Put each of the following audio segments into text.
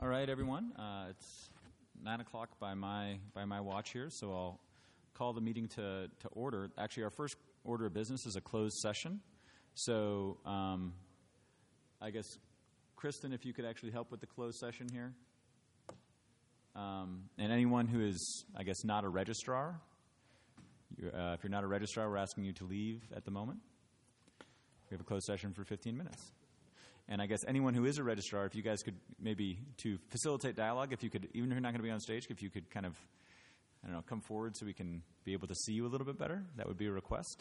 All right, everyone. It's 9 o'clock by my watch here, so I'll call the meeting to order. Actually, our first order of business is a closed session. So I guess, Kristen, if you could actually help with the closed session here. And anyone who is, I guess, not a registrar, if you're not a registrar, we're asking you to leave at the moment. We have a closed session for 15 minutes. And I guess anyone who is a registrar, if you guys could maybe, to facilitate dialogue, if you could, even if you're not going to be on stage, if you could kind of, I don't know, come forward so we can be able to see you a little bit better, that would be a request.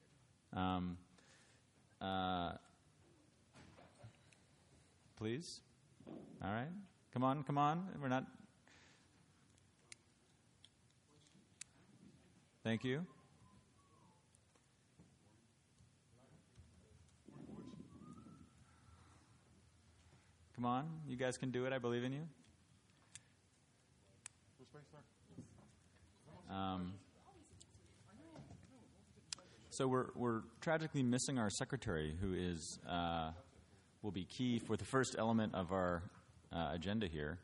Please? All right. Come on. We're not... Thank you. Come on. You guys can do it. I believe in you. So we're tragically missing our secretary, who is will be key for the first element of our agenda here.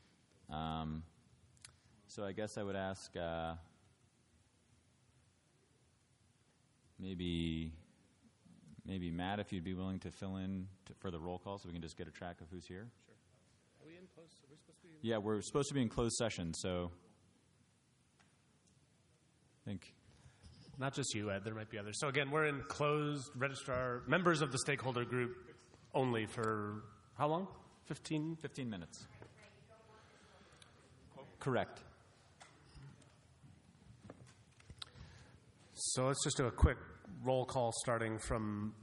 So I guess I would ask maybe Matt, if you'd be willing to fill in for the roll call, so we can just get a track of who's here. Sure. Are we in close? Are we supposed to be in? Yeah, we're supposed to be in closed session, so I think. Not just you, Ed. There might be others. So again, we're in closed registrar, members of the stakeholder group only for how long? 15 minutes. Correct. So let's just do a quick roll call starting from